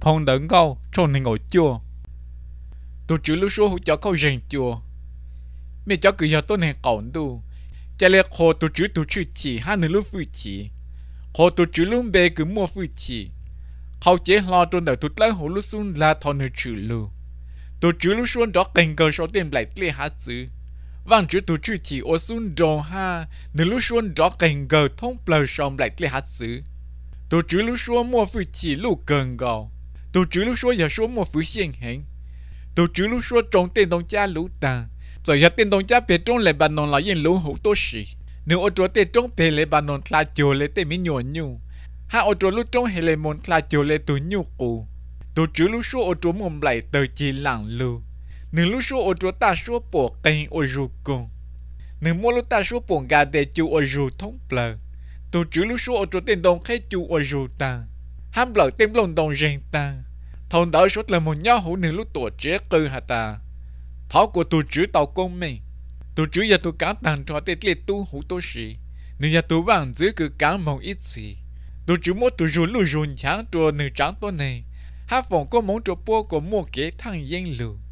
hồng đỡ câu trong nên ngồi chua tôi chữ lúc số hỗ cho câu rèn chua mẹ cháu cứ giờ tôi này cổng tu chả lẽ khó tôi chữ chỉ hai nửa lúc phi chỉ khó tôi chữ lúc bè cứ mua phi chỉเขาchế lo trong đời tụt lấy hồ lúc xuân là thọ nửa chữ lưu tụt chữ lúc xuân đó cảnh cờ số tiền lại lệ hạt chữ vang chữ tụt chữ chỉ ở xuân đồ ha nửa lúc xuân đó cảnh cờ thông bờ sông lại lệ hạt chữ tụt chữ lúc xuân mua phi chỉ lúc gần gạo tụt chữ lúc xuân giờ xuân mua phi xiên hình tụt chữ lúc xuân trồng tiền đồng cha lũ ta rồi giờ tiền đồng cha về trong lại bàn nón lại yên lũ hữu tốt sĩ nếu ở chỗ tiền trong về lại bàn nón là chiều lại tiền mi nhọn nhu ha ở chỗ lúc trong hệ lệ môn là chiều lệ tụi nhu cụ tụi chữ lúc số ở chỗ mồm lại từ chỉ lặng lưu nửa lúc số ở chỗ ta số bộ cây ở rù cùng nửa mua lúc ta số bộ gà để chú ở rù thống bờ tụi chữ lúc số ở chỗ tiền đồng khai chú ở rù ta ham lợi tem lồng đồng rèn ta thôn đỡ số là một nhau hữu nửa lúc tuổi trẻ cư hà ta tháo của tụi chữ tàu công mình tụi chữ giờ tụi cá tàn cho tết liệt tu hữu tô sĩ nửa giờ tụi vàng giữ cứ cá mong ít gì tôi chỉ muốn tôi run trắng trùa nửa trắng tôi này hát phòng có món trộn bua của mua kế thằng yên lù